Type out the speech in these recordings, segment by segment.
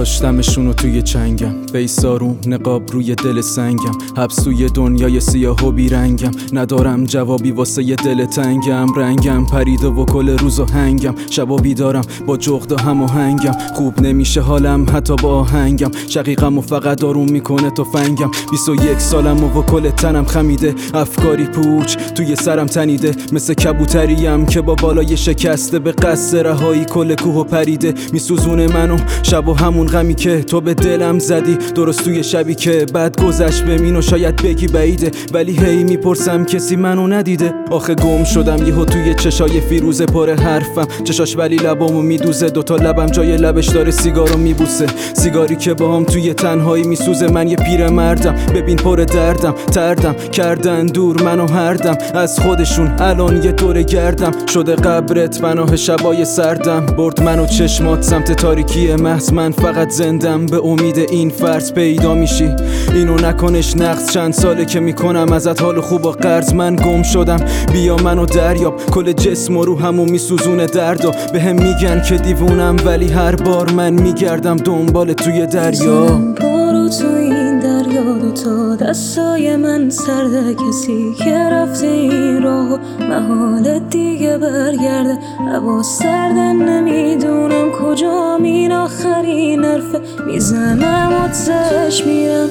گذاشتمشونو توی چنگم، بیسارون نقاب روی دل سنگم، حبس توی دنیای سیاه و بیرنگم، ندارم جوابی واسه یه دل تنگم، رنگم پریده و کل روزو هنگم، شبا بیدارم با جغدا هماهنگم، خوب نمیشه حالم حتی با آهنگم، شقیقم و فقط داروم میکنه تفنگم، 21 سالم و کل تنم خمیده، افکاری پوچ توی سرم تنیده، مثل کبوتریم که با بالای شکسته به قصد رهایی کل کوه پریده، میسوزونه منو شب و همون غمی که تو به دلم زدی، درست توی شبی که بعد گذشت بمین و شاید بگی بعیده، ولی هی میپرسم کسی منو ندیده، آخه گم شدم یهو توی چشای فیروزه پر حرفم، چشاش ولی لبامو میدوزه، دوتا لبم جای لبش داره سیگارو میبوسه، سیگاری که باهم توی تنهایی میسوزه، من یه پیر مردم ببین پر دردم، تردم کردن دور منو هردم از خودشون، الان یه دور گردم شده قبرت پناه شبای سردم، برد منو چشمات سمت تاریکی محض، من فقط زندم به امید این فرض پیدا میشی، اینو نکنش نقص، چند ساله که میکنم ازت حال خوب و قرض، من گم شدم بیا منو دریاب، کل جسم و روحمو میسوزونه دردا، بهم میگن که دیوونم ولی هر بار من میگردم دنبال توی دریا، برو تو این دریا، دوتا دستای من سرده، کسی که رفته این راهو محال دیگه برگرده، هوا سرده نمیدونم کجا این آخرین حرفه، میزنم آتش میرم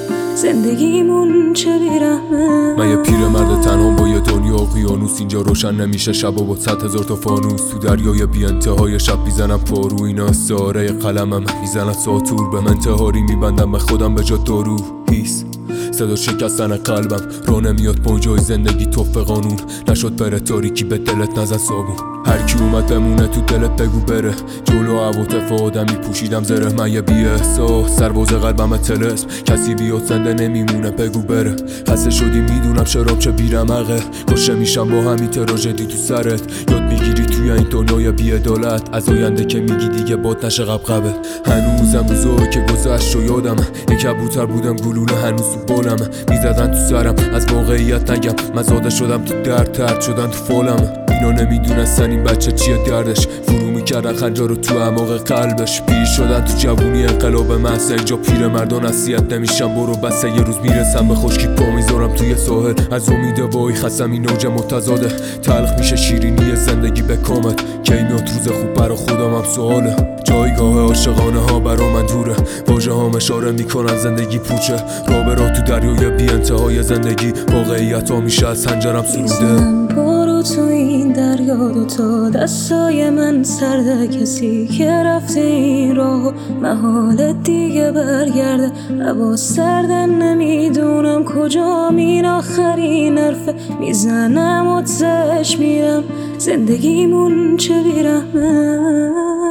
زندگیمون چه بیرحمه، من یه پیرمرد تنها با یه دنیا اقیانوس، اینجا روشن نمیشه شب و با 100,000 تا فانوس، تو دریای بی انتهای شب میزنم پارو، اینا ساره قلمم میزنن ساتور، به من تهاری میبندم به خودم به جا دارو، هیس صدا شکستن قلبم، راه نمیاد پنجای زندگی توف قانون، نشد بره تاریکی به دلت نزن صابون، هر کی اومد بمونه تو دلت بگو بره، جلو عواطف آدمی پوشیدم زره، من یه بی احساس سرباز قلبم طلسم، کسی بیاد زنده نمیمونه بگو بره، خسته شدی میدونم شراب چه بیرمقه، کشته میشم با همین تراژدی تو سرت، یاد میگیری توی این دنیای بی عدالت، از آینده که میگی دیگه باد نشه قبقبه، هنوزم روزایی که گذشت و یادم، یک کبوتر بودم گلوله هنوز تو بالم، میزدن تو سرم از واقعیت نگم، من زاده شدم تو درد ترد شدن تو فالم، اینا نمیدونستن این بچه چیه دردش، فرو میکردن خنجر رو تو اعماق قلبش، پیر شدن تو جوونی انقلاب محض، اینجا پیر مردان نصیحت نمیشم برو بسه، یه روز میرسم به خشکی پا میذارم توی ساحل، از امید وای خستم این اوج متضاده، تلخ میشه شیرینی زندگی به کامت، کی میاد روز خوب برا خودم هم سواله، جایگاه عاشقانه ها برا من دوره، واژه ها اشاره میکنن زندگی پوچه، راه به راه تو دریای بی انتهای زندگی، واقعیت ها میشه از حنجرم سروده، برو تو این دریا، دوتا دستای من سرده، کسی که رفته این راهو محال دیگه برگرده، هوا سرده نمیدونم کجا این آخرین حرفه، میزنم آتش میرم زندگیمون چه بیرحمه.